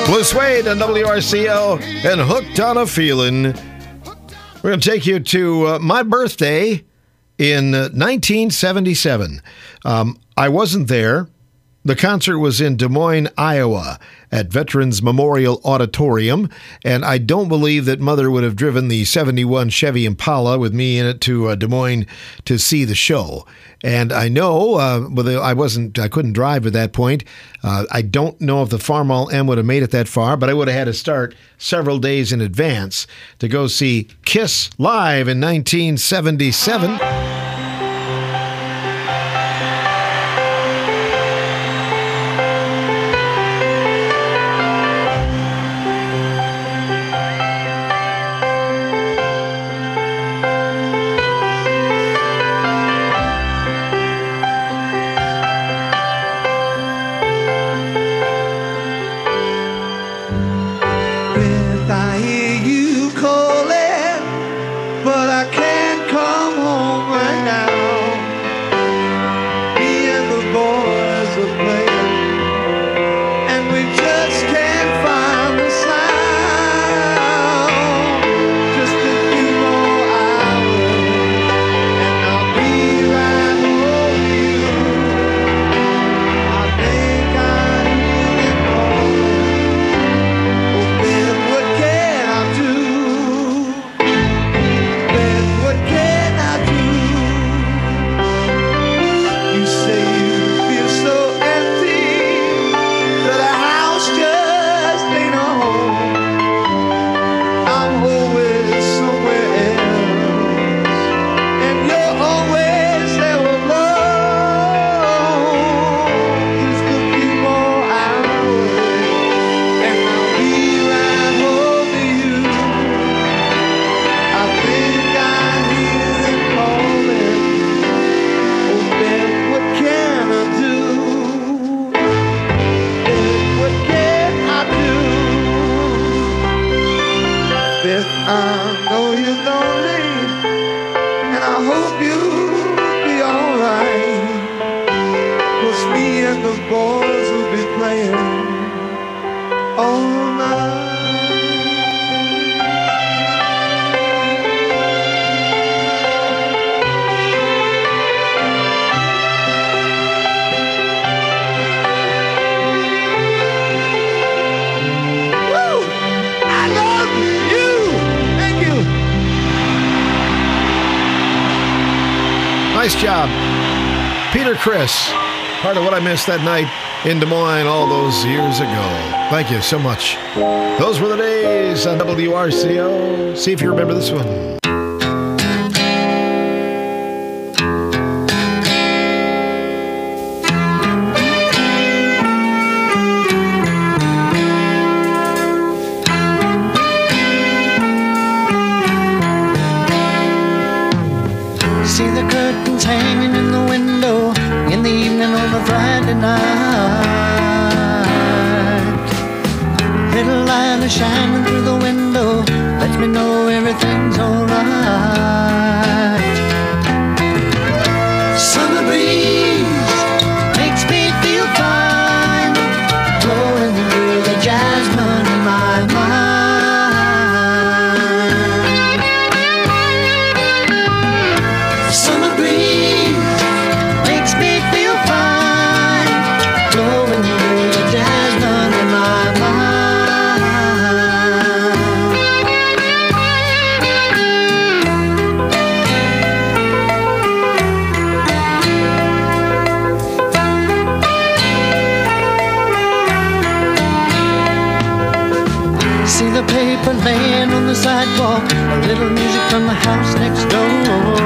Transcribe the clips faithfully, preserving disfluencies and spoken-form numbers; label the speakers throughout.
Speaker 1: Blue Suede on W R C O and Hooked on a Feeling. We're going to take you to uh, my birthday in uh, nineteen seventy-seven. Um, I wasn't there. The concert was in Des Moines, Iowa, at Veterans Memorial Auditorium, and I don't believe that Mother would have driven the seventy-one Chevy Impala with me in it to uh, Des Moines to see the show. And I know, uh, well, I wasn't, I couldn't drive at that point. Uh, I don't know if the Farmall M would have made it that far, but I would have had to start several days in advance to go see Kiss live in nineteen seventy-seven. Nice job, Peter Criss. Part of what I missed that night in Des Moines all those years ago. Thank you so much. Those were the days on W R C O. See if you remember this one.
Speaker 2: Shining through the window lets me know everything's alright. Summer breeze makes me feel fine, blowing through the jasmine in my mind. Summer breeze makes me feel fine, blowing through the jasmine in my mind. Paper laying on the sidewalk, a little music from the house next door.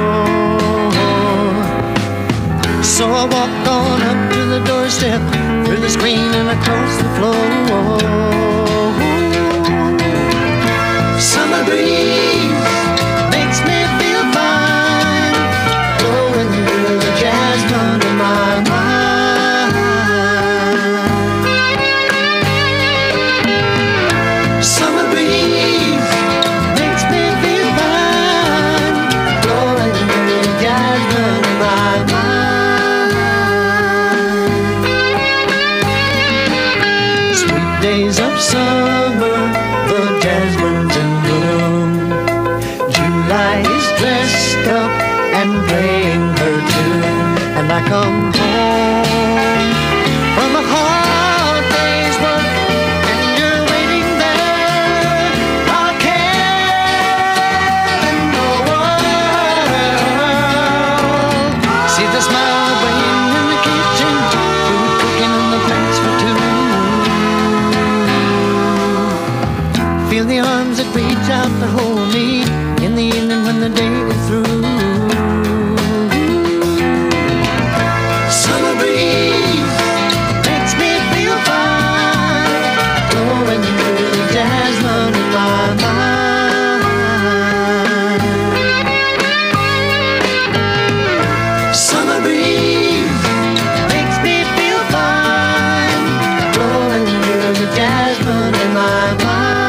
Speaker 2: So I walk on up to the doorstep, through the screen and across the floor. Summer breeze makes me feel fine, blowing through the jasmine in my mind. Summer breeze makes me feel fine, blowing through the jasmine in my mind. Sweet days of summer, the jasmine's in bloom. July is dressed up and playing her tune, and I come home from a hard day's work, and you're waiting there, all care in the world. See the smile bringing in the kitchen, food cooking in the plates for two. Feel the arms that reach out to hold me in the evening when the day is through. Summer breeze makes me feel fine, blowing through the jasmine in my mind. Summer breeze makes me feel fine, blowing through the jasmine in my mind.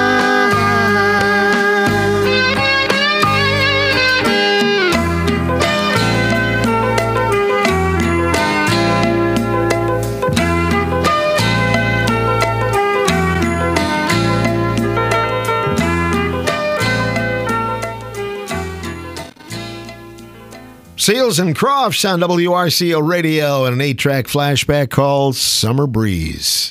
Speaker 1: Seals and Crofts on W R C O Radio and an eight-track flashback called Summer Breeze.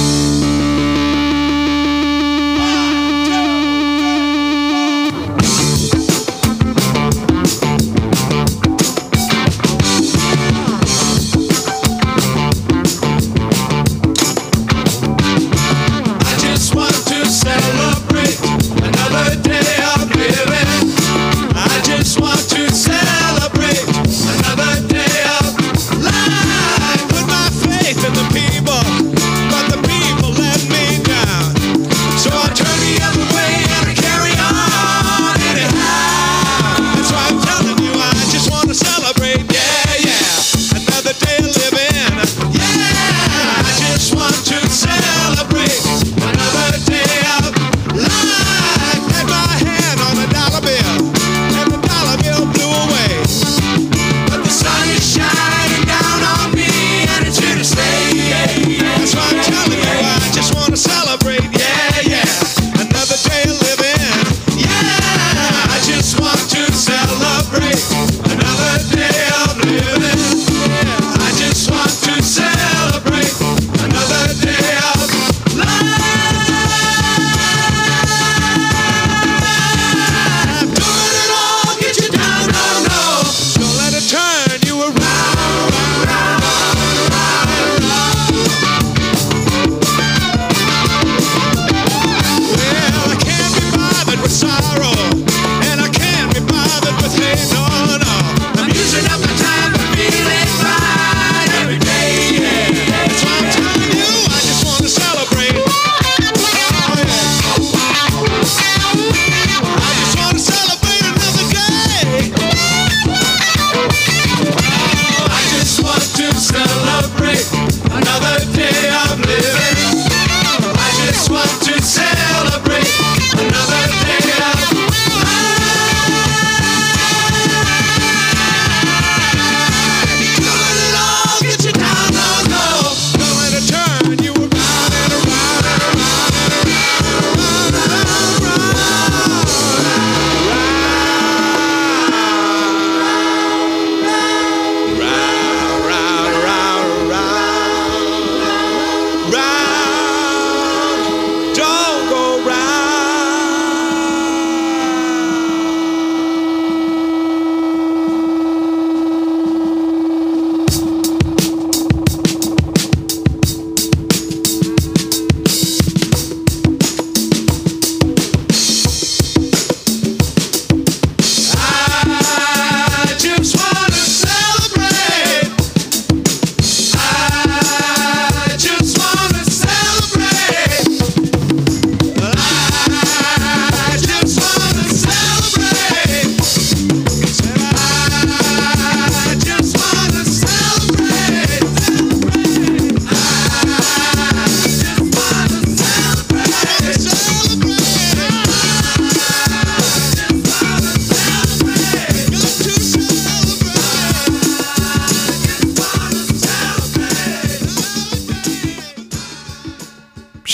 Speaker 3: I just want to celebrate another day of living. I just want to celebrate another day of life. Put my faith in the people, but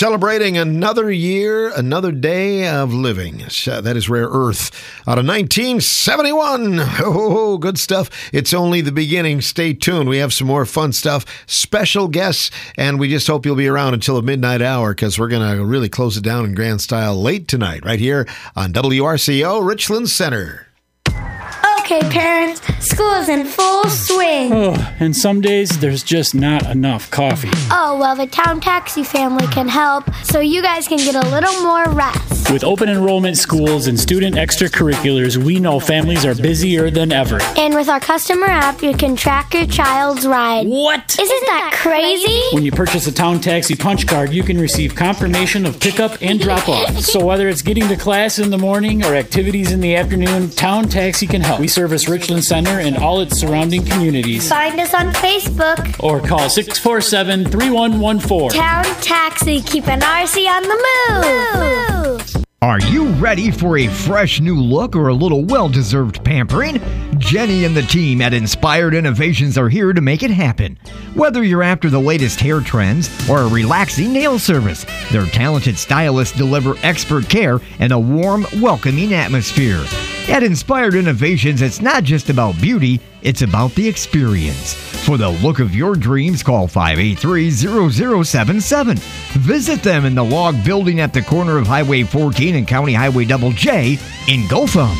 Speaker 1: celebrating another year, another day of living. That is Rare Earth out of nineteen seventy-one. Oh, good stuff. It's only the beginning. Stay tuned. We have some more fun stuff, special guests, and we just hope you'll be around until the midnight hour because we're going to really close it down in grand style late tonight right here on W R C O Richland Center.
Speaker 4: Okay, parents, school is in full swing.
Speaker 5: Oh, and some days there's just not enough coffee.
Speaker 4: Oh, well, the Town Taxi family can help so you guys can get a little more rest.
Speaker 5: With open enrollment schools and student extracurriculars, we know families are busier than ever.
Speaker 4: And with our customer app, you can track your child's ride.
Speaker 5: What?
Speaker 4: Isn't that crazy?
Speaker 5: When you purchase a Town Taxi punch card, you can receive confirmation of pickup and drop-off. So whether it's getting to class in the morning or activities in the afternoon, Town Taxi can help. We service Richland Center and all its surrounding communities.
Speaker 4: Find us on Facebook.
Speaker 5: Or call six four seven, three one one four.
Speaker 4: Town Taxi, keeping R C on the move. move.
Speaker 6: Are you ready for a fresh new look or a little well-deserved pampering? Jenny and the team at Inspired Innovations are here to make it happen. Whether you're after the latest hair trends or a relaxing nail service, their talented stylists deliver expert care and a warm, welcoming atmosphere. At Inspired Innovations, it's not just about beauty, it's about the experience. For the look of your dreams, call five eight three, zero zero seven seven. Visit them in the log building at the corner of Highway fourteen and County Highway Double J in Gotham.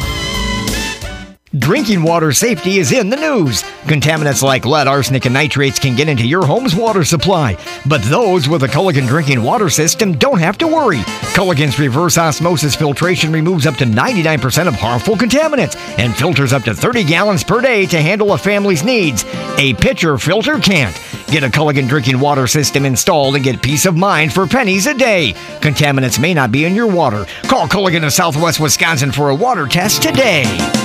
Speaker 6: Drinking water safety is in the news. Contaminants like lead, arsenic, and nitrates can get into your home's water supply. But those with a Culligan drinking water system don't have to worry. Culligan's reverse osmosis filtration removes up to ninety-nine percent of harmful contaminants and filters up to thirty gallons per day to handle a family's needs. A pitcher filter can't. Get a Culligan drinking water system installed and get peace of mind for pennies a day. Contaminants may not be in your water. Call Culligan of Southwest Wisconsin for a water test today.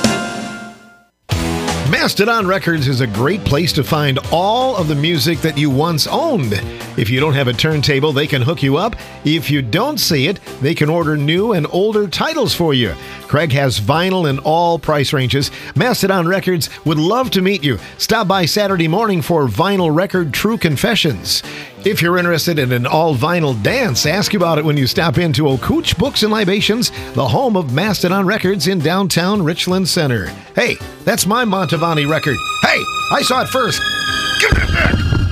Speaker 1: Mastodon Records is a great place to find all of the music that you once owned. If you don't have a turntable, they can hook you up. If you don't see it, they can order new and older titles for you. Craig has vinyl in all price ranges. Mastodon Records would love to meet you. Stop by Saturday morning for Vinyl Record True Confessions. If you're interested in an all-vinyl dance, ask about it when you stop into Okooch Books and Libations, the home of Mastodon Records in downtown Richland Center. Hey, that's my Montavani record. Hey, I saw it first. Give it back.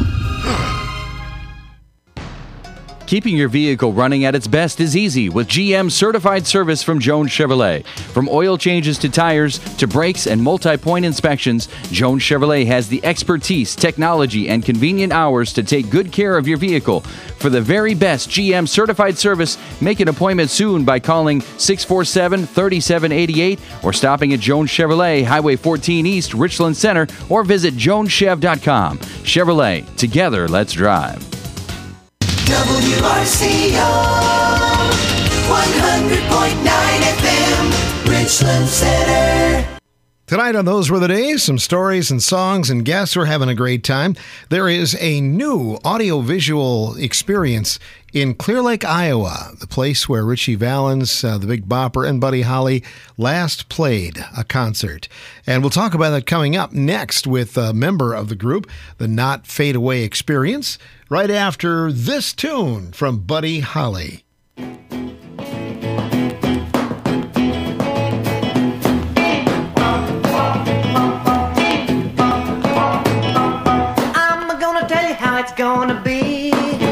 Speaker 7: Keeping your vehicle running at its best is easy with G M certified service from Jones Chevrolet. From oil changes to tires to brakes and multi-point inspections, Jones Chevrolet has the expertise, technology, and convenient hours to take good care of your vehicle. For the very best G M certified service, make an appointment soon by calling six four seven, three seven eight eight or stopping at Jones Chevrolet, Highway fourteen East, Richland Center, or visit jones chev dot com. Chevrolet, together, let's drive.
Speaker 2: W R C O one hundred point nine F M, Richland Center.
Speaker 1: Tonight on Those Were the Days, some stories and songs and guests. We're having a great time. There is a new audio-visual experience in Clear Lake, Iowa, the place where Richie Valens, uh, the Big Bopper, and Buddy Holly last played a concert. And we'll talk about that coming up next with a member of the group, the Not Fade Away Experience, right after this tune from Buddy Holly.
Speaker 2: I'm gonna tell you how it's gonna be.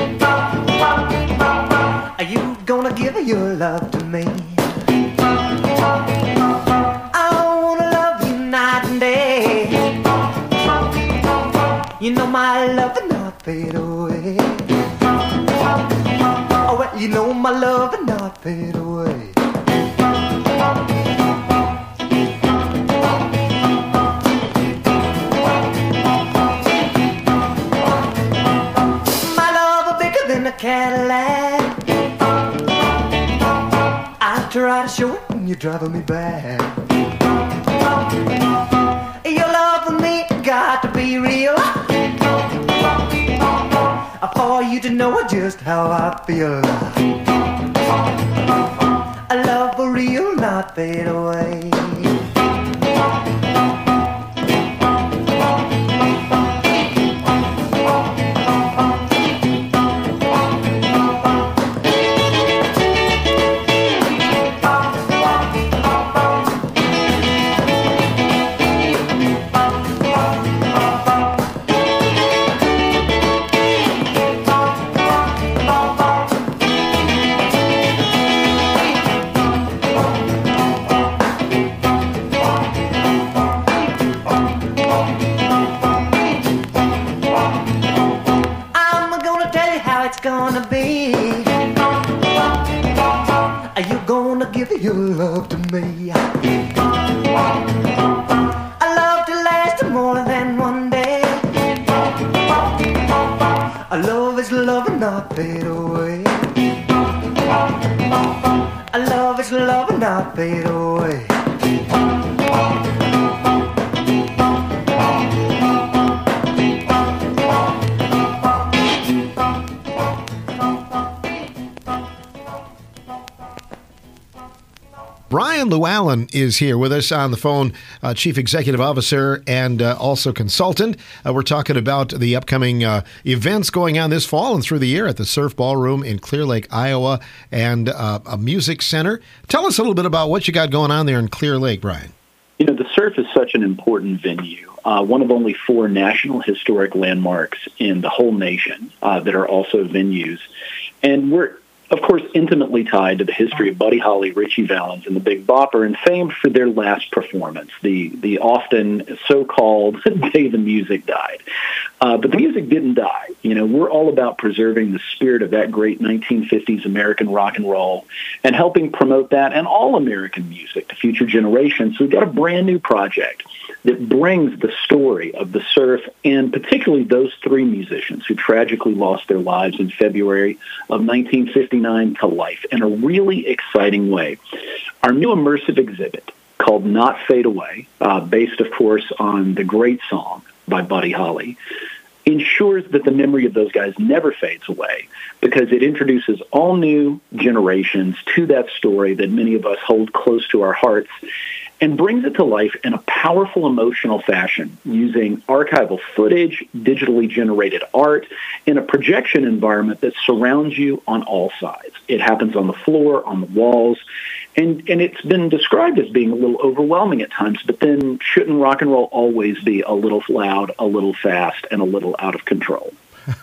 Speaker 2: Are you gonna give your love to me? I wanna love you night and day. You know my love will not fade away. Oh, well, you know my love will not fade away. My love is bigger than a Cadillac. I try to show it and you're driving me back. Your love for me got to be real. For you to know just how I feel. A love for real, not fade away. your love to me. A love to last more than one day. A love is love and not fade away. A love is love and not fade away.
Speaker 1: Brian Llewellyn is here with us on the phone, uh, Chief Executive Officer and uh, also consultant. Uh, we're talking about the upcoming uh, events going on this fall and through the year at the Surf Ballroom in Clear Lake, Iowa, and uh, a music center. Tell us a little bit about what you got going on there in Clear Lake, Brian.
Speaker 8: You know, the Surf is such an important venue, uh, one of only four National Historic Landmarks in the whole nation uh, that are also venues. And we're of course, intimately tied to the history of Buddy Holly, Ritchie Valens, and the Big Bopper, and famed for their last performance, the the often so-called Day the Music Died. Uh, but the music didn't die. You know, we're all about preserving the spirit of that great nineteen fifties American rock and roll and helping promote that and all American music to future generations. So we've got a brand new project that brings the story of the Surf and particularly those three musicians who tragically lost their lives in February of nineteen fifty-nine to life in a really exciting way. Our new immersive exhibit called Not Fade Away, uh, based, of course, on the great song by Buddy Holly, ensures that the memory of those guys never fades away because it introduces all new generations to that story that many of us hold close to our hearts and brings it to life in a powerful emotional fashion using archival footage, digitally generated art, in a projection environment that surrounds you on all sides. It happens on the floor, on the walls, and, and it's been described as being a little overwhelming at times, but then shouldn't rock and roll always be a little loud, a little fast, and a little out of control?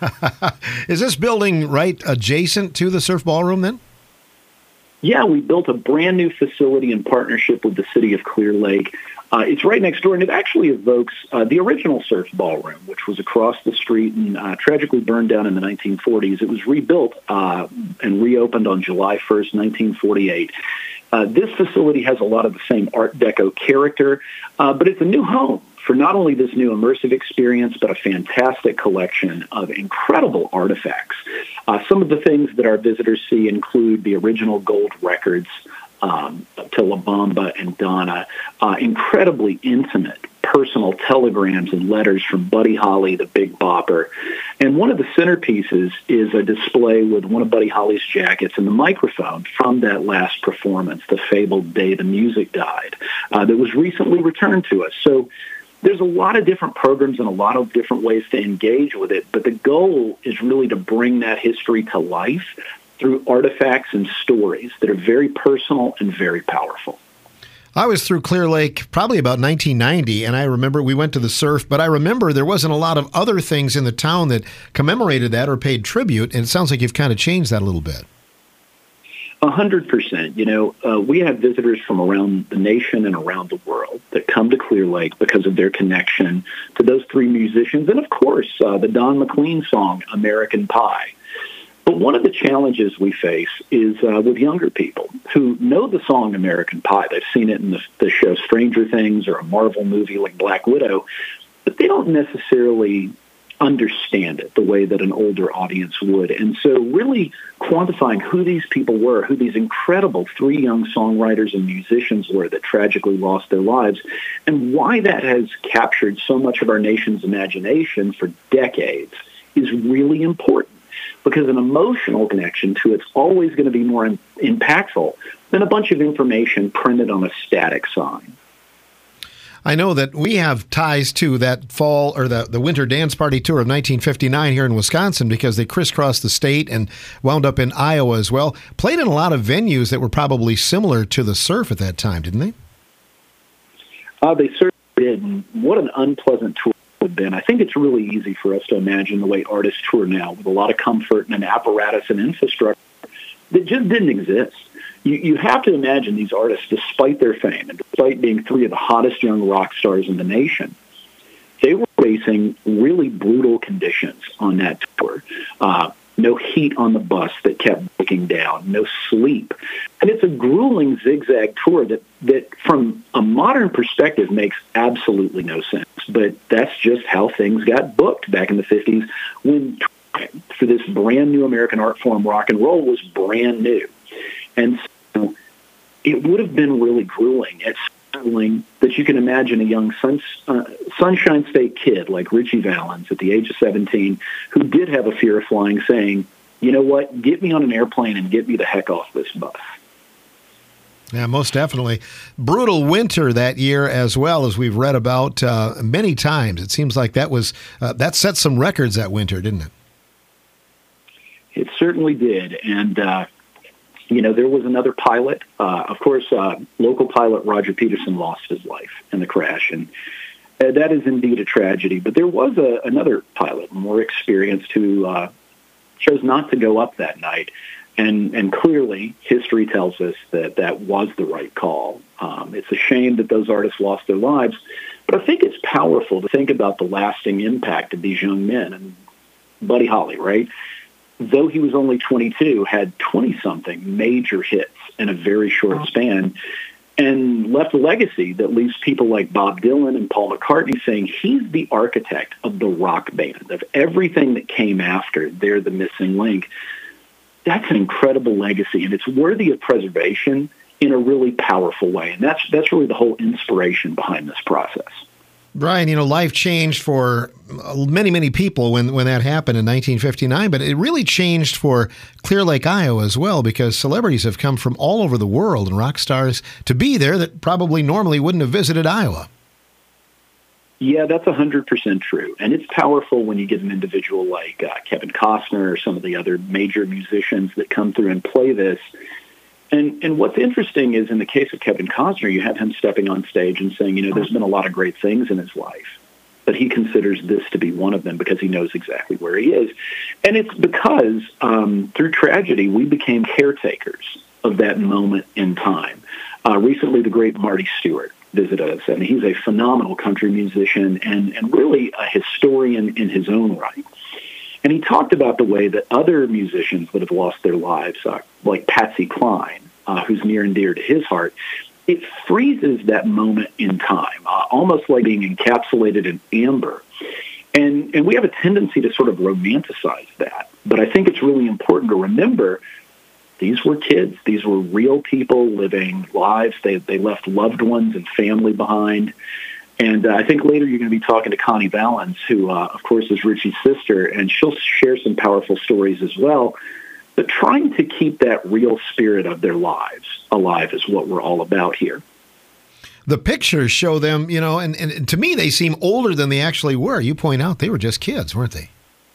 Speaker 1: Is this building right adjacent to the Surf Ballroom then?
Speaker 8: Yeah, we built a brand new facility in partnership with the city of Clear Lake. Uh, it's right next door, and it actually evokes uh, the original Surf Ballroom, which was across the street and uh, tragically burned down in the nineteen forties. It was rebuilt uh, and reopened on July first, nineteen forty-eight. Uh, this facility has a lot of the same Art Deco character, uh, but it's a new home for not only this new immersive experience, but a fantastic collection of incredible artifacts. Uh, some of the things that our visitors see include the original gold records um, to La Bamba and Donna, uh, incredibly intimate personal telegrams and letters from Buddy Holly, the Big Bopper. And one of the centerpieces is a display with one of Buddy Holly's jackets and the microphone from that last performance, the fabled Day the Music Died, uh, that was recently returned to us. So there's a lot of different programs and a lot of different ways to engage with it, but the goal is really to bring that history to life through artifacts and stories that are very personal and very powerful.
Speaker 1: I was through Clear Lake probably about nineteen ninety, and I remember we went to the Surf, but I remember there wasn't a lot of other things in the town that commemorated that or paid tribute, and it sounds like you've kind of changed that a little bit.
Speaker 8: A hundred percent. You know, uh, we have visitors from around the nation and around the world that come to Clear Lake because of their connection to those three musicians. And of course, uh, the Don McLean song, American Pie. But one of the challenges we face is uh, with younger people who know the song American Pie. They've seen it in the, the show Stranger Things or a Marvel movie like Black Widow, but they don't necessarily understand it the way that an older audience would. And so really quantifying who these people were, who these incredible three young songwriters and musicians were that tragically lost their lives, and why that has captured so much of our nation's imagination for decades is really important, because an emotional connection to it's always going to be more in, impactful than a bunch of information printed on a static sign.
Speaker 1: I know that we have ties to that fall or the, the winter dance party tour of nineteen fifty-nine here in Wisconsin because they crisscrossed the state and wound up in Iowa as well. Played in a lot of venues that were probably similar to the Surf at that time, didn't they?
Speaker 8: Uh, they certainly did. And what an unpleasant tour it would have been. I think it's really easy for us to imagine the way artists tour now with a lot of comfort and an apparatus and infrastructure that just didn't exist. You, you have to imagine these artists, despite their fame and despite being three of the hottest young rock stars in the nation, they were facing really brutal conditions on that tour. Uh, no heat on the bus that kept breaking down, no sleep. And it's a grueling zigzag tour that, that from a modern perspective makes absolutely no sense. But that's just how things got booked back in the fifties when for this brand new American art form, rock and roll was brand new. And so it would have been really grueling. It's grueling that you can imagine a young sun, uh, Sunshine State kid like Richie Valens at the age of seventeen who did have a fear of flying saying, you know what, get me on an airplane and get me the heck off this bus.
Speaker 1: Yeah, most definitely. Brutal winter that year as well, as we've read about uh, many times. It seems like that was uh, that set some records that winter, didn't it?
Speaker 8: It certainly did. And, uh, you know, there was another pilot. Uh, of course, uh, local pilot Roger Peterson lost his life in the crash. And uh, that is indeed a tragedy. But there was a, another pilot, more experienced, who uh, chose not to go up that night. And, and clearly, history tells us that that was the right call. Um, it's a shame that those artists lost their lives. But I think it's powerful to think about the lasting impact of these young men. And Buddy Holly, right? Though he was only twenty-two, had twenty-something major hits in a very short span and left a legacy that leaves people like Bob Dylan and Paul McCartney saying he's the architect of the rock band, of everything that came after. They're the missing link. That's an incredible legacy, and it's worthy of preservation in a really powerful way. And that's that's really the whole inspiration behind this process.
Speaker 1: Brian, you know, life changed for many, many people when, when that happened in nineteen fifty-nine, but it really changed for Clear Lake, Iowa as well, because celebrities have come from all over the world and rock stars to be there that probably normally wouldn't have visited Iowa.
Speaker 8: Yeah, that's one hundred percent true. And it's powerful when you get an individual like uh, Kevin Costner or some of the other major musicians that come through and play this. And and what's interesting is in the case of Kevin Costner, you have him stepping on stage and saying, you know, there's been a lot of great things in his life, but he considers this to be one of them because he knows exactly where he is. And it's because um, through tragedy, we became caretakers of that moment in time. Uh, recently, the great Marty Stewart visited us, and he's a phenomenal country musician and, and really a historian in his own right. And he talked about the way that other musicians that have lost their lives, uh, like Patsy Cline, uh, who's near and dear to his heart, it freezes that moment in time, uh, almost like being encapsulated in amber. And, and we have a tendency to sort of romanticize that. But I think it's really important to remember these were kids. These were real people living lives. They, they left loved ones and family behind. And uh, I think later you're going to be talking to Connie Valens, who, uh, of course, is Richie's sister, and she'll share some powerful stories as well. But trying to keep that real spirit of their lives alive is what we're all about here.
Speaker 1: The pictures show them, you know, and, and to me they seem older than they actually were. You point out they were just kids, weren't they?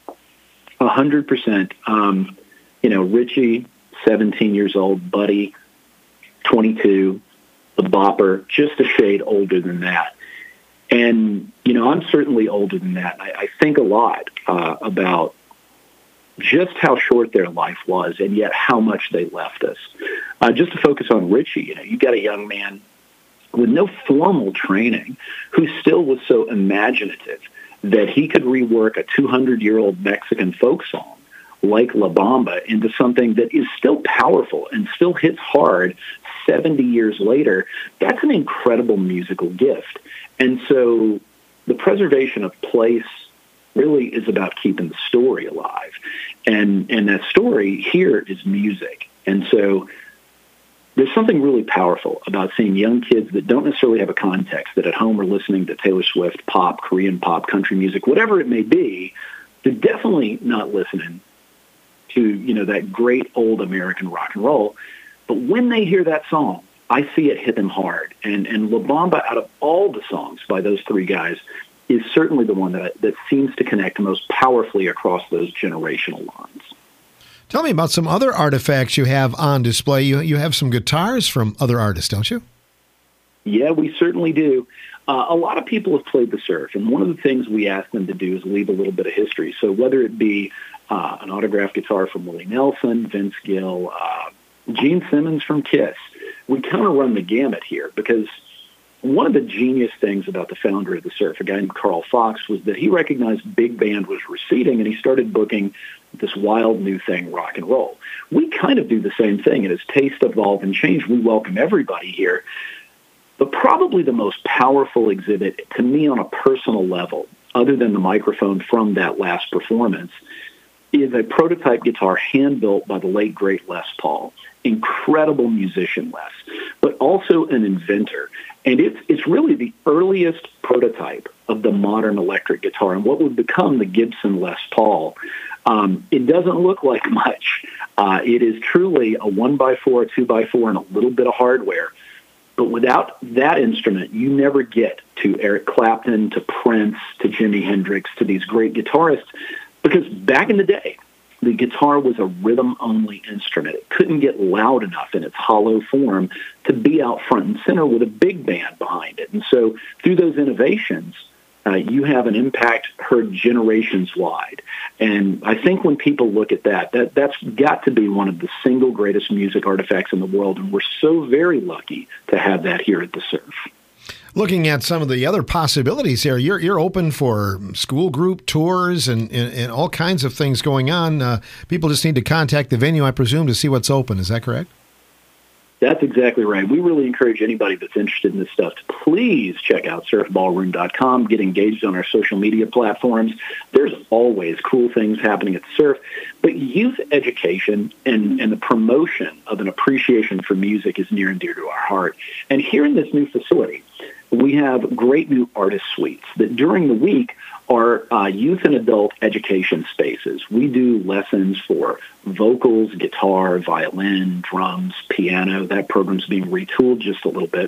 Speaker 8: A hundred percent. Um, you know, Richie, seventeen years old, Buddy, twenty-two, the Bopper, just a shade older than that. And, you know, I'm certainly older than that. I, I think a lot uh, about just how short their life was and yet how much they left us. Uh, just to focus on Richie, you know, you got a young man with no formal training who still was so imaginative that he could rework a two hundred year old Mexican folk song like La Bamba into something that is still powerful and still hits hard seventy years later. That's an incredible musical gift. And so the preservation of place really is about keeping the story alive. And and that story here is music. And so there's something really powerful about seeing young kids that don't necessarily have a context, that at home are listening to Taylor Swift, pop, Korean pop, country music, whatever it may be. They're definitely not listening to, you know, that great old American rock and roll. But when they hear that song, I see it hit them hard. And and La Bamba, out of all the songs by those three guys, is certainly the one that that seems to connect most powerfully across those generational lines.
Speaker 1: Tell me about some other artifacts you have on display. You you have some guitars from other artists, don't you?
Speaker 8: Yeah, we certainly do. Uh, a lot of people have played the surf, and one of the things we ask them to do is leave a little bit of history. So whether it be uh, an autographed guitar from Willie Nelson, Vince Gill, uh, Gene Simmons from Kiss, we kind of run the gamut here because one of the genius things about the founder of the surf, a guy named Carl Fox, was that he recognized big band was receding, and he started booking this wild new thing, rock and roll. We kind of do the same thing, and as tastes evolve and change, we welcome everybody here. But probably the most powerful exhibit to me on a personal level, other than the microphone from that last performance, is a prototype guitar hand-built by the late, great Les Paul. Incredible musician, Les, but also an inventor. And it's, it's really the earliest prototype of the modern electric guitar and what would become the Gibson Les Paul. Um, it doesn't look like much. Uh, it is truly a one by four, a two by four, and a little bit of hardware. But without that instrument, you never get to Eric Clapton, to Prince, to Jimi Hendrix, to these great guitarists, because back in the day, the guitar was a rhythm-only instrument. It couldn't get loud enough in its hollow form to be out front and center with a big band behind it. And so through those innovations, uh, you have an impact heard generations wide. And I think when people look at that, that, that's got to be one of the single greatest music artifacts in the world, and we're so very lucky to have that here at the Surf.
Speaker 1: Looking at some of the other possibilities here, you're you're open for school group tours and, and, and all kinds of things going on. Uh, people just need to contact the venue, I presume, to see what's open. Is that correct?
Speaker 8: That's exactly right. We really encourage anybody that's interested in this stuff to please check out surf ballroom dot com, get engaged on our social media platforms. There's always cool things happening at the Surf. But youth education and, and the promotion of an appreciation for music is near and dear to our heart. And here in this new facility, we have great new artist suites that during the week are uh, youth and adult education spaces. We do lessons for vocals, guitar, violin, drums, piano. That program's being retooled just a little bit.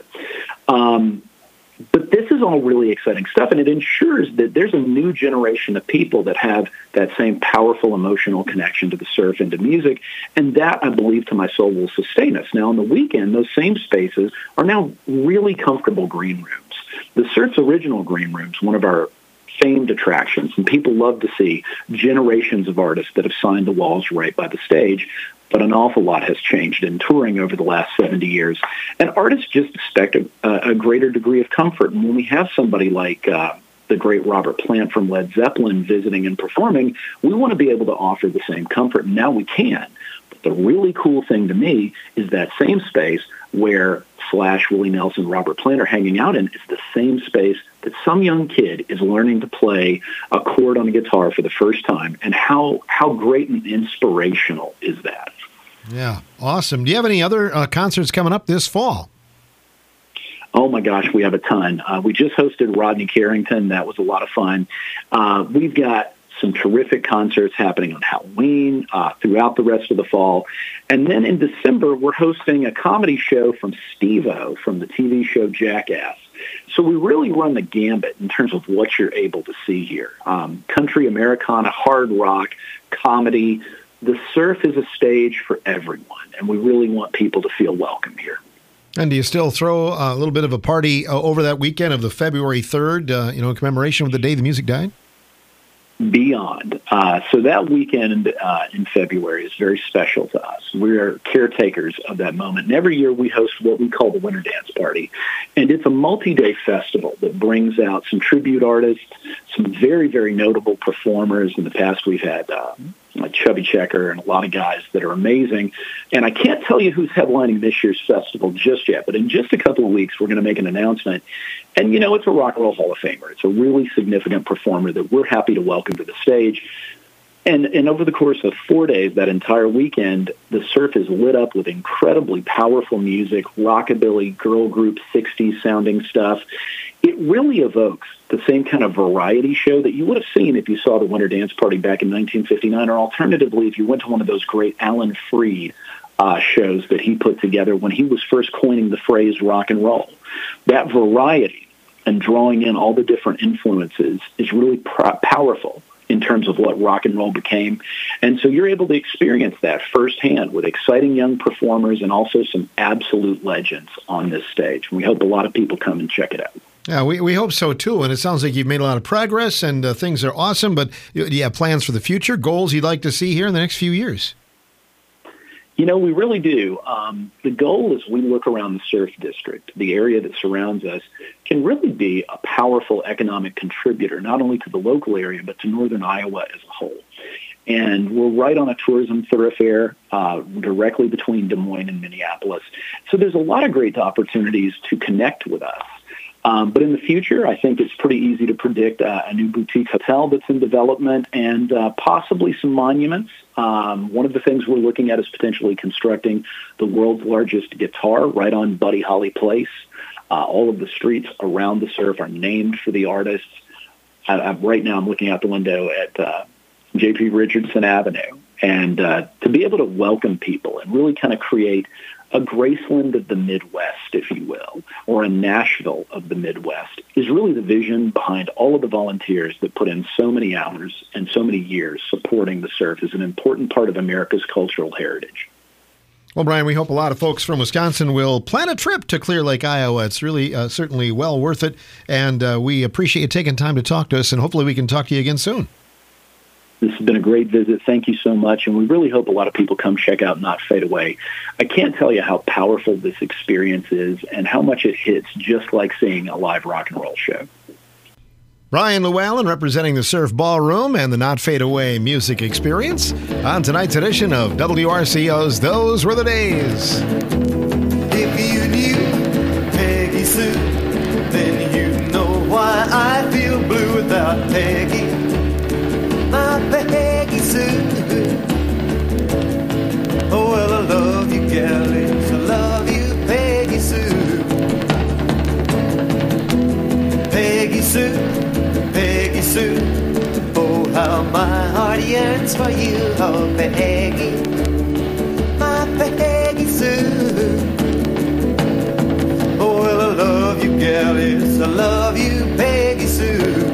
Speaker 8: Um, but this is all really exciting stuff, and it ensures that there's a new generation of people that have that same powerful emotional connection to the surf and to music, and that, I believe, to my soul, will sustain us. Now, on the weekend, those same spaces are now really comfortable green rooms. The Surf's original green rooms, one of our famed attractions, and people love to see generations of artists that have signed the walls right by the stage, but an awful lot has changed in touring over the last seventy years. And artists just expect a, a greater degree of comfort. And when we have somebody like uh, the great Robert Plant from Led Zeppelin visiting and performing, we want to be able to offer the same comfort. And now we can. But the really cool thing to me is that same space where Slash, Willie Nelson, Robert Plant are hanging out in is the same space that some young kid is learning to play a chord on a guitar for the first time. And how, how great and inspirational is that?
Speaker 1: Yeah, awesome. Do you have any other uh, concerts coming up this fall?
Speaker 8: Oh, my gosh, we have a ton. Uh, we just hosted Rodney Carrington. That was a lot of fun. Uh, we've got some terrific concerts happening on Halloween, uh, throughout the rest of the fall. And then in December, we're hosting a comedy show from Steve-O from the T V show Jackass. So we really run the gambit in terms of what you're able to see here. Um, country, Americana, hard rock, comedy. The Surf is a stage for everyone, and we really want people to feel welcome here.
Speaker 1: And do you still throw a little bit of a party uh, over that weekend of the February third, uh, you know, in commemoration of the day the music died?
Speaker 8: Beyond. Uh, so that weekend uh, in February is very special to us. We're caretakers of that moment. And every year we host what we call the Winter Dance Party. And it's a multi-day festival that brings out some tribute artists, some very, very notable performers. In the past we've had uh, like Chubby Checker and a lot of guys that are amazing. And I can't tell you who's headlining this year's festival just yet, but in just a couple of weeks we're going to make an announcement. And, you know, it's a Rock and Roll Hall of Famer. It's a really significant performer that we're happy to welcome to the stage. And, and over the course of four days, that entire weekend, the Surf is lit up with incredibly powerful music, rockabilly, girl group, sixties sounding stuff. It really evokes the same kind of variety show that you would have seen if you saw the Winter Dance Party back in nineteen fifty-nine, or alternatively, if you went to one of those great Alan Freed uh, shows that he put together when he was first coining the phrase rock and roll. That variety and drawing in all the different influences is really pr- powerful in terms of what rock and roll became. And so you're able to experience that firsthand with exciting young performers and also some absolute legends on this stage. We hope a lot of people come and check it out.
Speaker 1: Yeah, we, we hope so, too. And it sounds like you've made a lot of progress and uh, things are awesome. But do you have plans for the future, goals you'd like to see here in the next few years?
Speaker 8: You know, we really do. Um, the goal as we look around the Surf District, the area that surrounds us, can really be a powerful economic contributor, not only to the local area, but to northern Iowa as a whole. And we're right on a tourism thoroughfare uh, directly between Des Moines and Minneapolis. So there's a lot of great opportunities to connect with us. Um, but in the future, I think it's pretty easy to predict uh, a new boutique hotel that's in development and uh, possibly some monuments. Um, one of the things we're looking at is potentially constructing the world's largest guitar right on Buddy Holly Place. Uh, all of the streets around the surf are named for the artists. I, I, right now I'm looking out the window at uh, J P Richardson Avenue. And uh, to be able to welcome people and really kind of create a Graceland of the Midwest, if you will, or a Nashville of the Midwest, is really the vision behind all of the volunteers that put in so many hours and so many years supporting the surf as an important part of America's cultural heritage.
Speaker 1: Well, Brian, we hope a lot of folks from Wisconsin will plan a trip to Clear Lake, Iowa. It's really uh, certainly well worth it, and uh, we appreciate you taking time to talk to us, and hopefully we can talk to you again soon.
Speaker 8: This has been a great visit. Thank you so much. And we really hope a lot of people come check out Not Fade Away. I can't tell you how powerful this experience is and how much it hits just like seeing a live rock and roll show.
Speaker 1: Brian Llewellyn representing the Surf Ballroom and the Not Fade Away music experience on tonight's edition of W R C O's Those Were the Days.
Speaker 2: If you knew Peggy Sue, then you know why I feel blue without Peggy. My Peggy Sue. Oh, well, I love you, galleys. I love you, Peggy Sue. Peggy Sue, Peggy Sue. Oh, how my heart yearns for you, oh, Peggy. My Peggy Sue. Oh, well, I love you, galleys. I love you, Peggy Sue.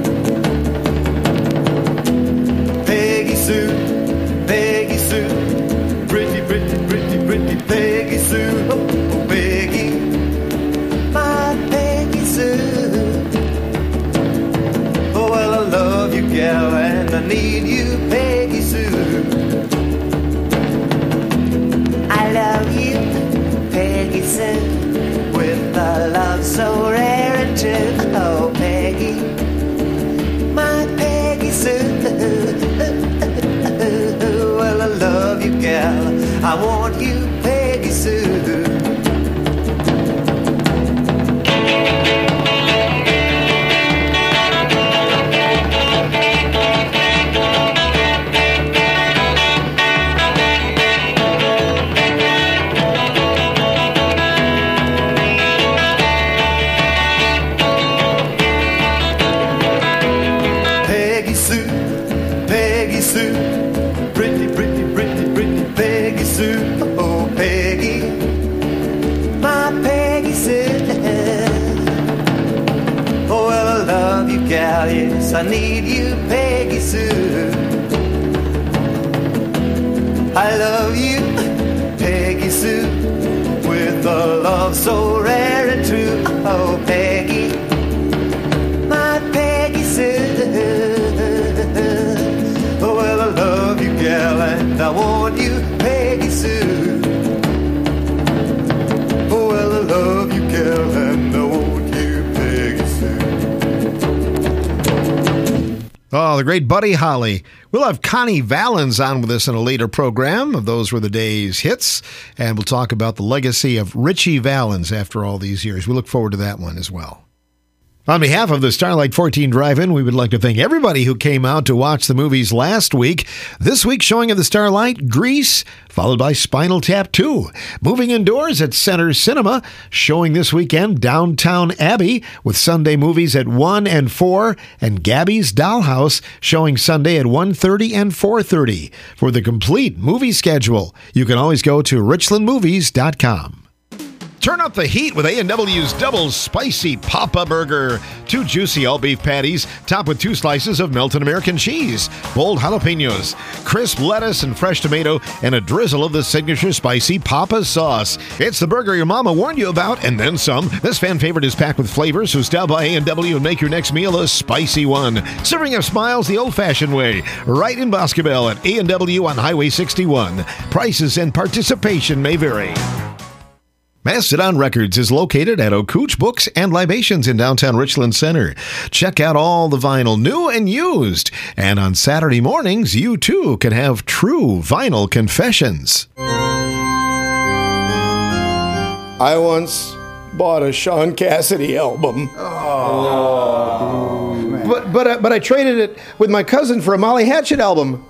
Speaker 2: Peggy Sue, Peggy Sue, pretty, pretty, pretty, pretty Peggy Sue, oh, Peggy, my Peggy Sue. Oh, well, I love you, gal, and I need you, Peggy Sue. I love you, Peggy Sue, with a love so rare and true, oh, Peggy, my Peggy Sue. Well, I love you, gal. I want you, Peggy Sue. Peggy Sue, Peggy Sue, pretty, pretty, pretty, pretty Peggy Sue, oh Peggy, my Peggy Sue. Oh, well, I love you, gal, yes, I need you, Peggy Sue. I love you, Peggy Sue, with a love so rare and true, oh Peggy, my Peggy Sue. Oh, well, I love you, gal, and I want you, Peggy Sue. Oh, well, I love you, gal, and I want you, Peggy Sue.
Speaker 1: Oh, the great Buddy Holly. We'll have Connie Valens on with us in a later program of Those Were the Days hits, and we'll talk about the legacy of Richie Valens after all these years. We look forward to that one as well. On behalf of the Starlight fourteen Drive-In, we would like to thank everybody who came out to watch the movies last week. This week's showing of the Starlight, Grease, followed by Spinal Tap two. Moving indoors at Center Cinema, showing this weekend Downtown Abbey with Sunday movies at one and four, and Gabby's Dollhouse showing Sunday at one thirty and four thirty. For the complete movie schedule, you can always go to richland movies dot com. Turn up the heat with A and W's Double Spicy Papa Burger. Two juicy all-beef patties, topped with two slices of melted American cheese, bold jalapenos, crisp lettuce and fresh tomato, and a drizzle of the signature spicy Papa sauce. It's the burger your mama warned you about, and then some. This fan favorite is packed with flavors, so stop by A and W and make your next meal a spicy one. Serving up smiles the old-fashioned way, right in Boscobel at A and W on Highway sixty-one. Prices and participation may vary. Mastodon Records is located at O'Cooch Books and Libations in downtown Richland Center. Check out all the vinyl, new and used. And on Saturday mornings, you too can have true vinyl confessions.
Speaker 9: I once bought a Sean Cassidy album.
Speaker 10: Oh.
Speaker 9: But but uh, but I traded it with my cousin for a Molly Hatchet album.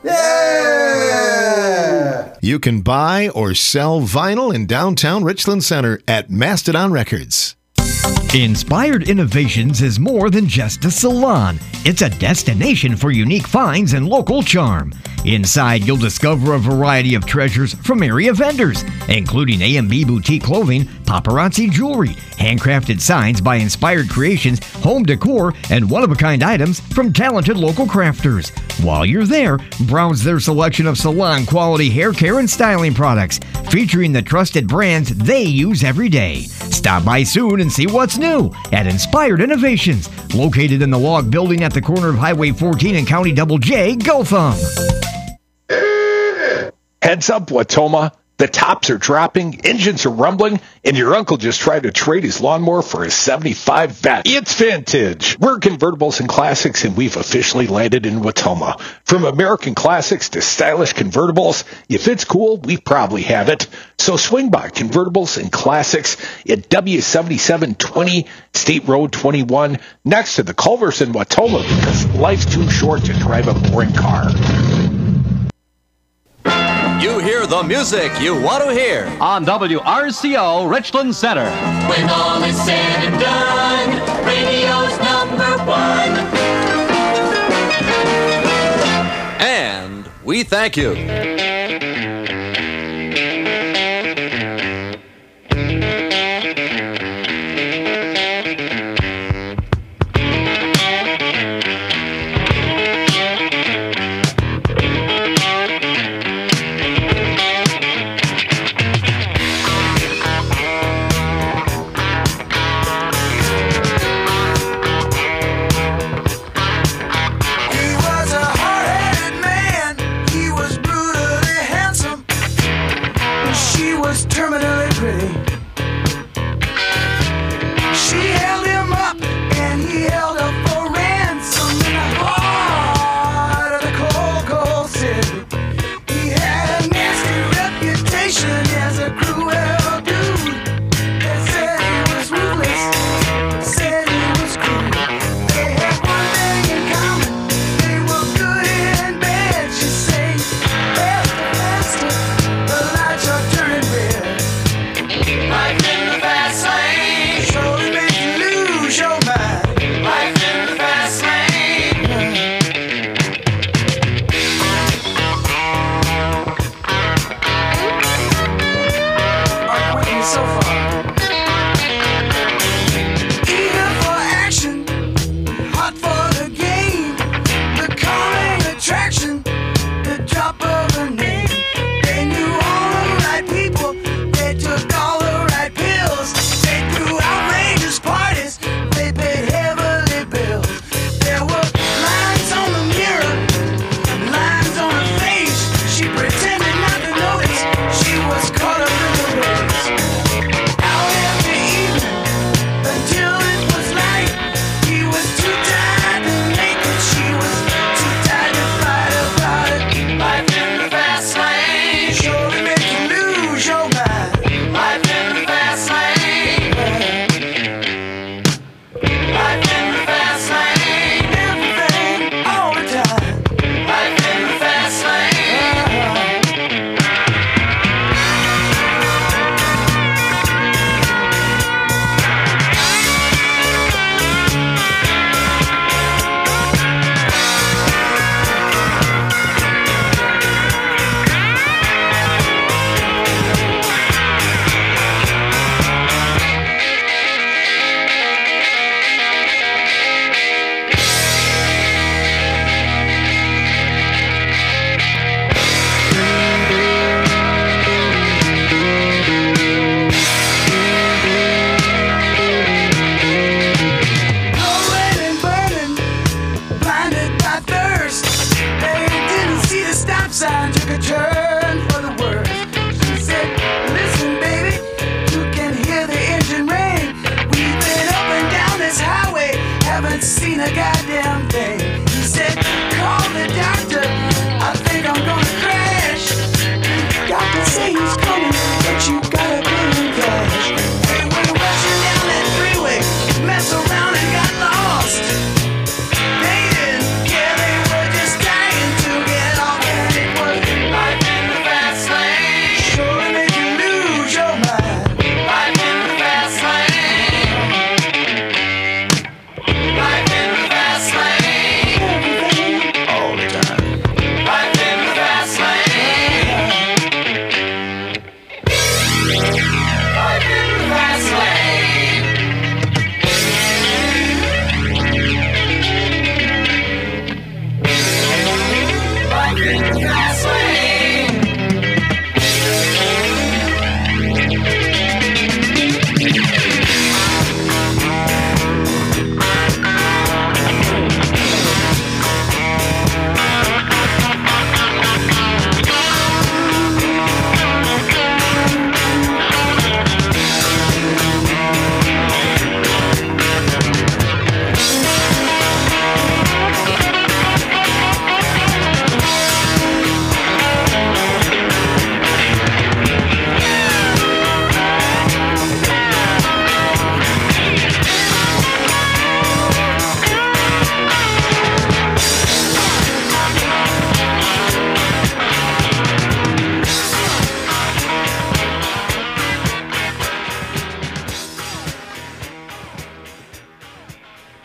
Speaker 10: Yeah!
Speaker 1: You can buy or sell vinyl in downtown Richland Center at Mastodon Records.
Speaker 6: Inspired Innovations is more than just a salon. It's a destination for unique finds and local charm. Inside, you'll discover a variety of treasures from area vendors, including A and B Boutique Clothing, paparazzi jewelry, handcrafted signs by Inspired Creations, home decor, and one-of-a-kind items from talented local crafters. While you're there, browse their selection of salon-quality hair care and styling products, featuring the trusted brands they use every day. Stop by soon and see what's new at Inspired Innovations, located in the Log Building at the corner of Highway fourteen and County Double J, Gotham.
Speaker 11: Heads up, Watoma. The tops are dropping, engines are rumbling, and your uncle just tried to trade his lawnmower for a seventy-five Vet. It's vintage. We're Convertibles and Classics, and we've officially landed in Watoma. From American classics to stylish convertibles, if it's cool, we probably have it. So swing by Convertibles and Classics at W seventy-seven twenty State Road twenty-one, next to the Culvers in Watoma, because life's too short to drive a boring car.
Speaker 12: You hear the music you want to hear on W R C O Richland Center.
Speaker 3: When all is said and done, radio's number one.
Speaker 12: And we thank you.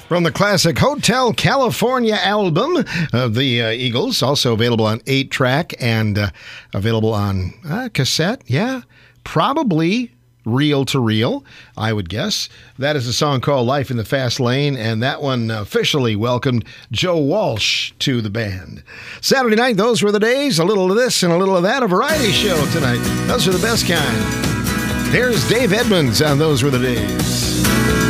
Speaker 1: From the classic Hotel California album of the uh, Eagles, also available on eight track and uh, available on uh, cassette. Yeah, probably reel to reel, I would guess. That is a song called Life in the Fast Lane, and that one officially welcomed Joe Walsh to the band. Saturday night, those were the days. A little of this and a little of that, a variety show tonight. Those are the best kind. Here's Dave Edmunds on Those Were the Days.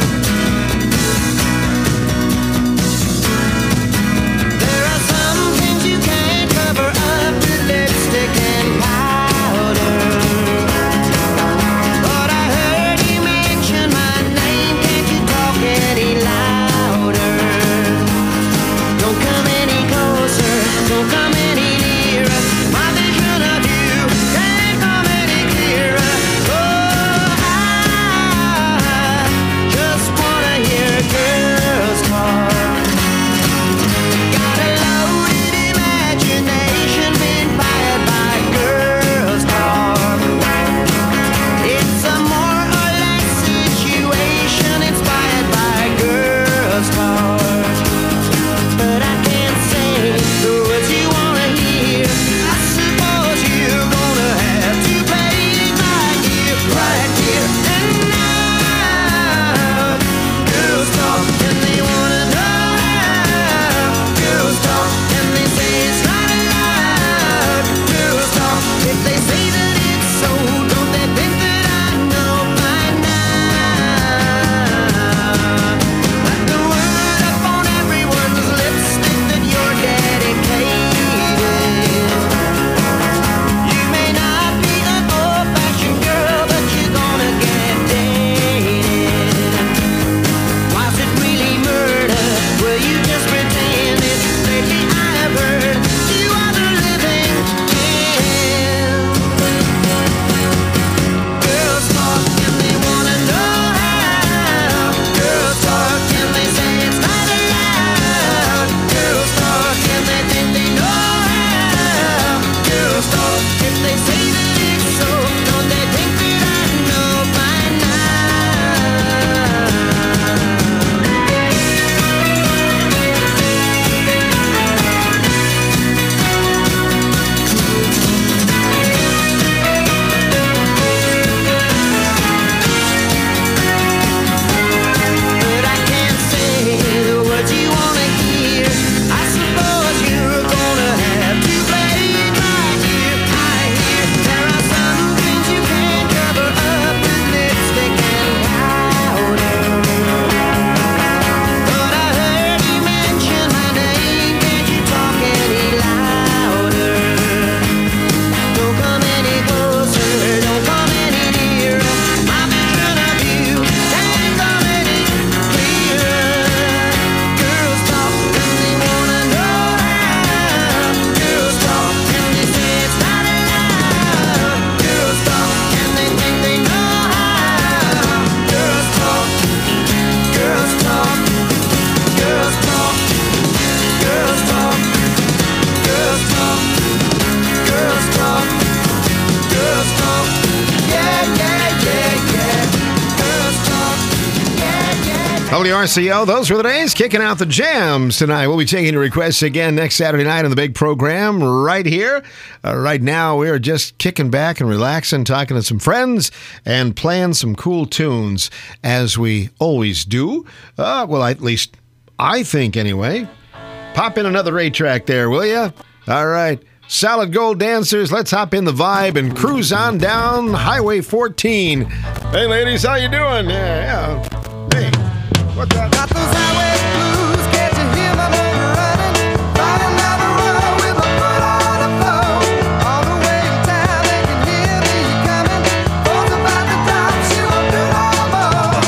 Speaker 1: W R C O, those were the days, kicking out the jams tonight. We'll be taking requests again next Saturday night on the big program right here. Uh, right now, we are just kicking back and relaxing, talking to some friends, and playing some cool tunes, as we always do. Uh, well, at least I think anyway. Pop in another eight track there, will ya? All right. Solid Gold Dancers, let's hop in the vibe and cruise on down Highway fourteen. Hey, ladies, how you doing? Yeah, yeah. Hey. What's that? Got those highway blues, can't you hear my motor running? Riding down the road with my foot on the floor. All the way to town, they can hear me coming. Folks about the drop, she won't do no more.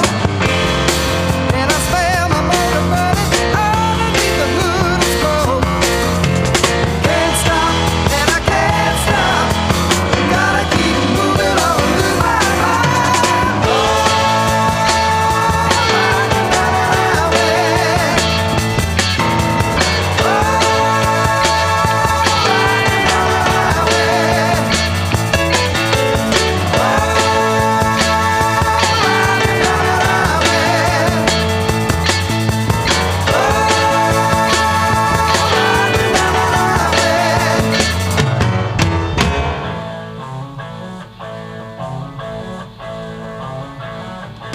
Speaker 1: And I smell my motor running underneath the hood of smoke. Can't stop, and I can't stop. Gotta keep moving on to my life. Oh,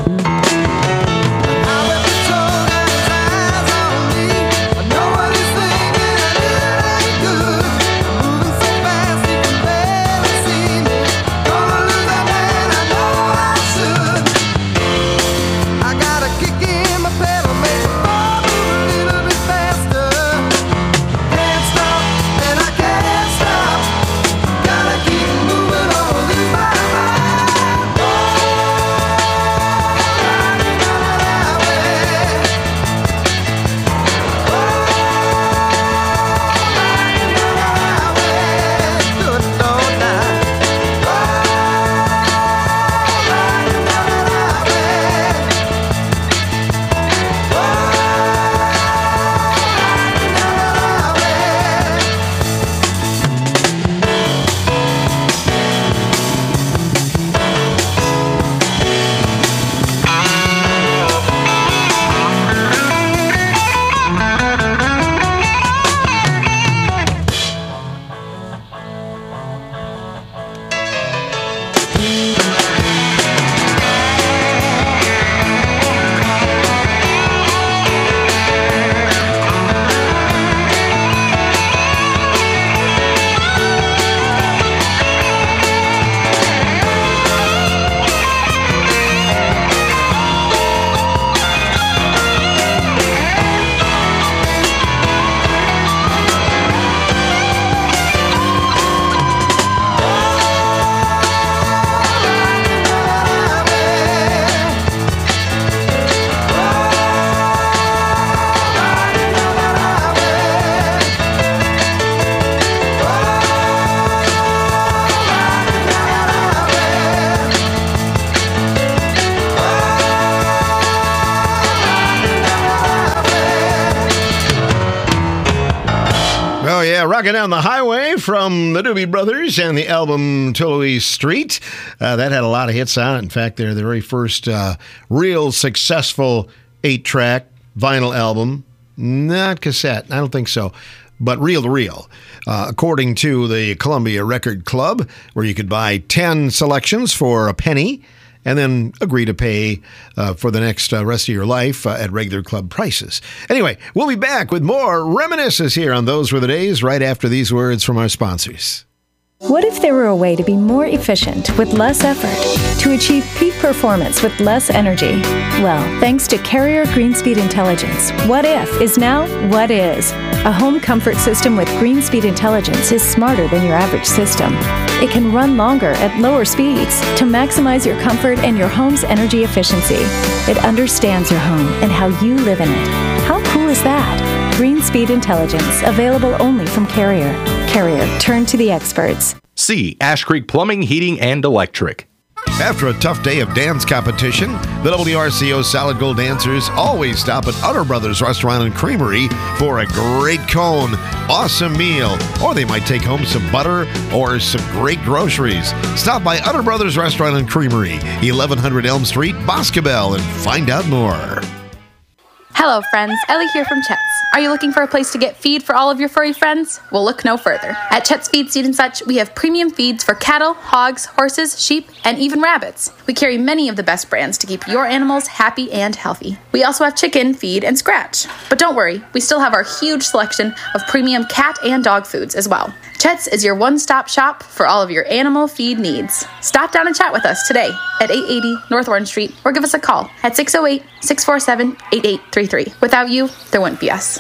Speaker 1: Rocking down the highway from the Doobie Brothers and the album Toulouse Street. Uh, that had a lot of hits on it. In fact, they're the very first uh, real successful eight-track vinyl album. Not cassette. I don't think so. But reel-to-reel. Uh, according to the Columbia Record Club, where you could buy ten selections for a penny and then agree to pay uh, for the next uh, rest of your life uh, at regular club prices. Anyway, we'll be back with more reminiscences here on Those Were the Days right after these words from our sponsors.
Speaker 10: What if there were a way to be more efficient with less effort, to achieve peak performance with less energy? Well, thanks to Carrier Greenspeed Intelligence, What If is now What Is. A home comfort system with Greenspeed Intelligence is smarter than your average system. It can run longer at lower speeds to maximize your comfort and your home's energy efficiency. It understands your home and how you live in it. How cool is that? Greenspeed Intelligence, available only from Carrier. Carrier, turn to the experts.
Speaker 13: C. Ash Creek Plumbing, Heating, and Electric.
Speaker 1: After a tough day of dance competition, the W R C O Solid Gold dancers always stop at Utter Brothers Restaurant and Creamery for a great cone, awesome meal, or they might take home some butter or some great groceries. Stop by Utter Brothers Restaurant and Creamery, eleven hundred Elm Street, Boscobel, and find out more.
Speaker 14: Hello friends, Ellie here from Chet's. Are you looking for a place to get feed for all of your furry friends? Well, look no further. At Chet's Feed, Seed and Such, we have premium feeds for cattle, hogs, horses, sheep, and even rabbits. We carry many of the best brands to keep your animals happy and healthy. We also have chicken, feed, and scratch. But don't worry, we still have our huge selection of premium cat and dog foods as well. Chet's is your one-stop shop for all of your animal feed needs. Stop down and chat with us today at eight eighty North Orange Street or give us a call at six oh eight, six four seven, eight eight three three. Without you, there wouldn't be us.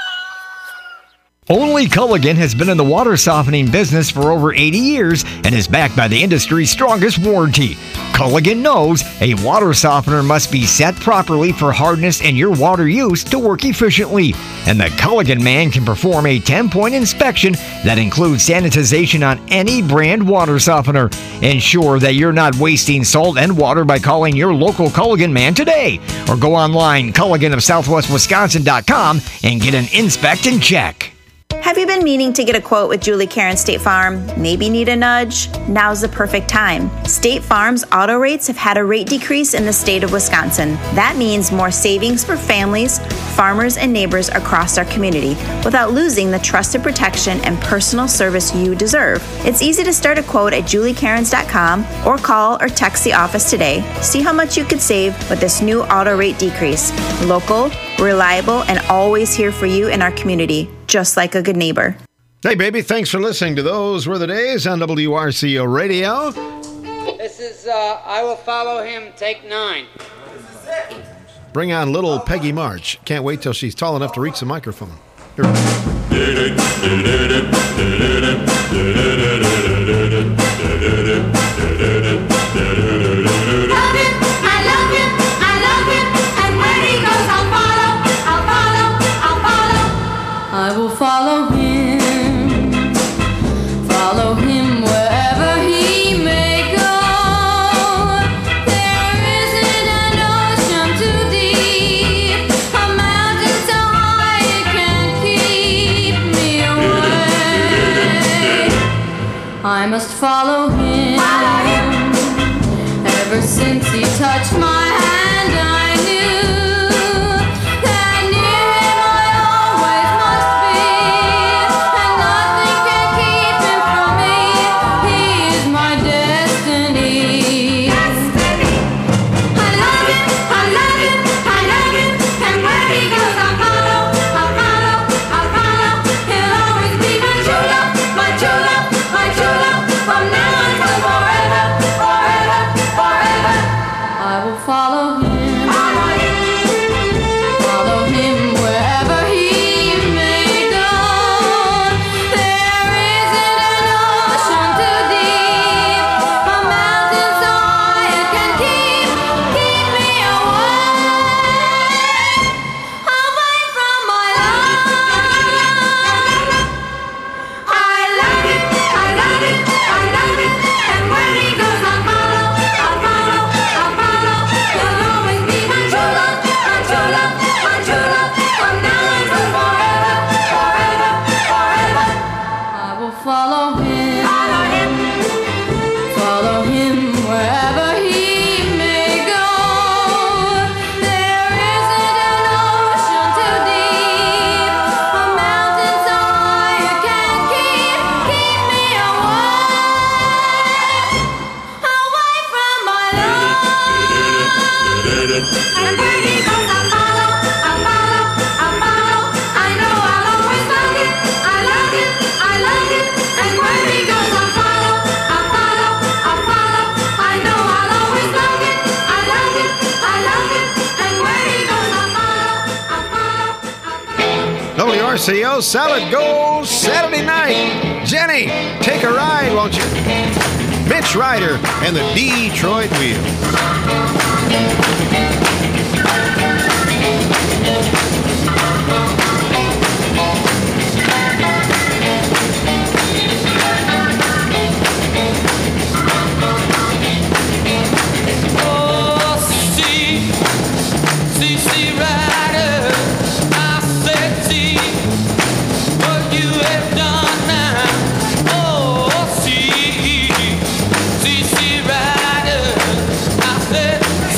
Speaker 6: Only Culligan has been in the water softening business for over eighty years and is backed by the industry's strongest warranty. Culligan knows a water softener must be set properly for hardness and your water use to work efficiently. And the Culligan man can perform a ten-point inspection that includes sanitization on any brand water softener. Ensure that you're not wasting salt and water by calling your local Culligan man today. Or go online, Culligan of Southwest Wisconsin dot com, and get an inspect and check.
Speaker 15: Have you been meaning to get a quote with Julie Karen State Farm? Maybe need a nudge? Now's the perfect time. State Farm's auto rates have had a rate decrease in the state of Wisconsin. That means more savings for families, farmers, and neighbors across our community without losing the trusted protection and personal service you deserve. It's easy to start a quote at julie karens dot com or call or text the office today. See how much you could save with this new auto rate decrease. Local, reliable, and always here for you in our community, just like a good neighbor.
Speaker 1: Hey, baby, thanks for listening to Those Were the Days on W R C O Radio.
Speaker 16: This is uh, I Will Follow Him, take nine.
Speaker 1: Bring on little Peggy March. Can't wait till she's tall enough to reach the microphone. Here we
Speaker 17: I will follow him, follow him wherever he may go. There isn't an ocean too deep, a mountain so high it can't keep me away. I must follow him. Ever since he touched my hand, I knew that near him I always must be, and nothing can keep him from me. He is my destiny. I love him, I love him, I love him, and where he goes I'll follow, I'll follow, I'll follow. He'll always be my true love, my true love, my true love, from now until forever, forever, forever. I will follow him. Follow him wherever he may go. There isn't an ocean too deep, a mountain so high it can keep, keep me away, away from my love. I love him, I love him, I love him, and where he goes I'll follow, I'll follow, I'll follow. He'll always be my true love, my true love, my true love, from now until forever, forever, forever. I will follow him, follow him, follow him wherever he may go. There isn't an ocean too deep, a mountain so high it can't keep, keep me away, away from my love. And where he goes I'll follow, I'll follow, I'll follow. I know I'll always love him, I love him, I love him. And where he goes I'll follow, I'll follow, I'll follow. I know I'll always love him, I love him, I love him. And where he goes I'll follow, I'll follow.
Speaker 1: W R C O Salad Gold Saturday night. Jenny, take a ride, won't you? Mitch Ryder and the Detroit Wheel.
Speaker 3: Oh, see, see, see, Ryder, I said, see what you have done now. Oh, see, see, see, Ryder, I said,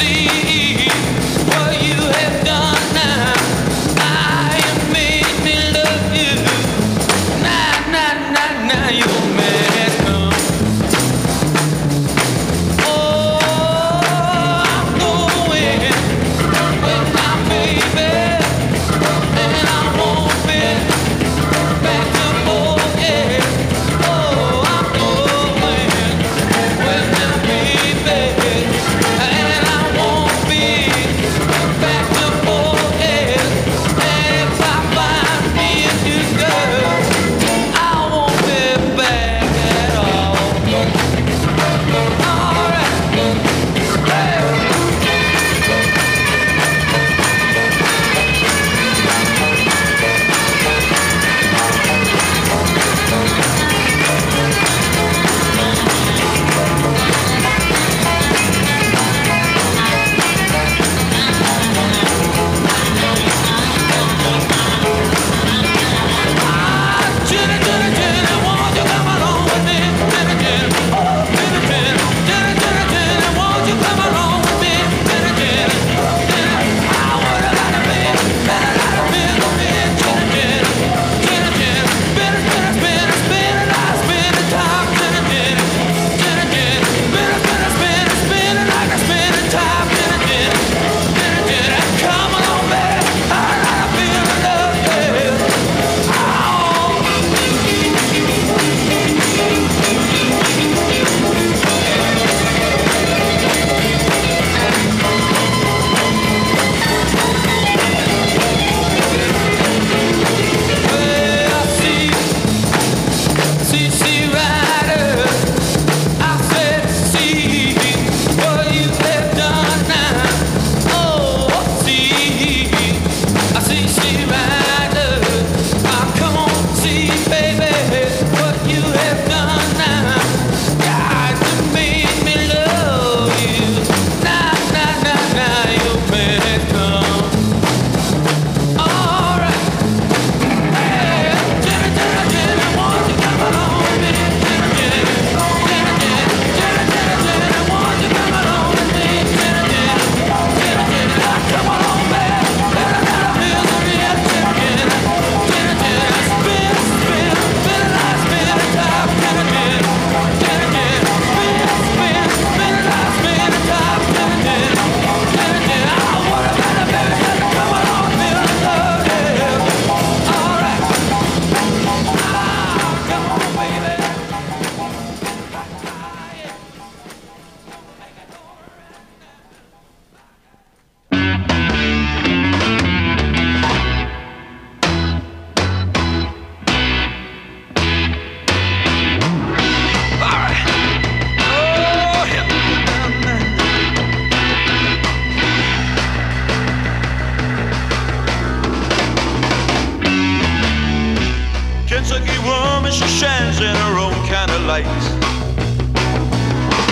Speaker 18: right.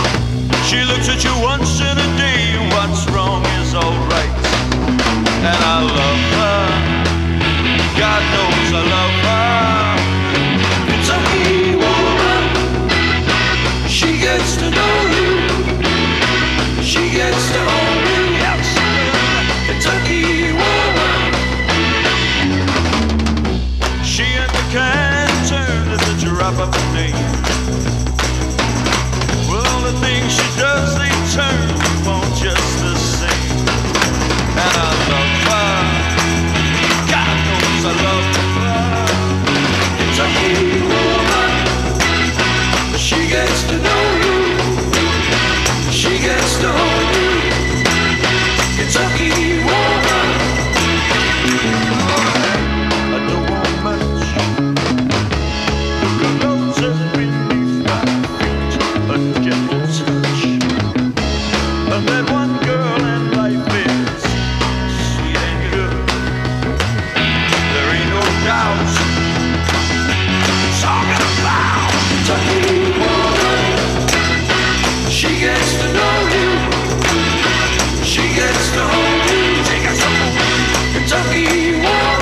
Speaker 18: She looks at you once in a day, and what's wrong is alright. And I